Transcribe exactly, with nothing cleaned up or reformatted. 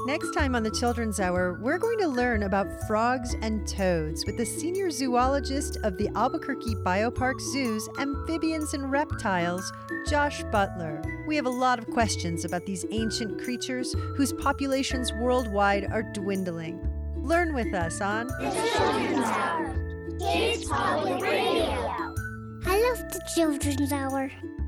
Next time on the Children's Hour, we're going to learn about frogs and toads with the senior zoologist of the Albuquerque Biopark Zoo's Amphibians and Reptiles, Josh Butler. We have a lot of questions about these ancient creatures whose populations worldwide are dwindling. Learn with us on The Children's Hour, Kids Public Radio. I love the Children's Hour.